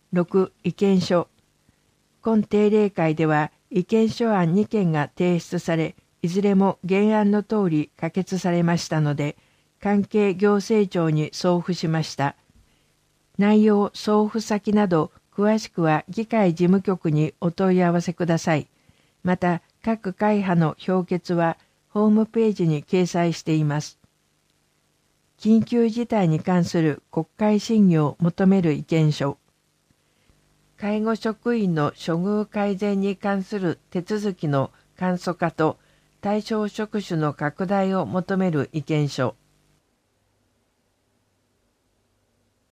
6、意見書。今定例会では意見書案2件が提出され、いずれも原案の通り可決されましたので、関係行政庁に送付しました。内容、送付先など、詳しくは議会事務局にお問い合わせください。また、各会派の評決は、ホームページに掲載しています。緊急事態に関する国会審議を求める意見書。介護職員の処遇改善に関する手続きの簡素化と対象職種の拡大を求める意見書。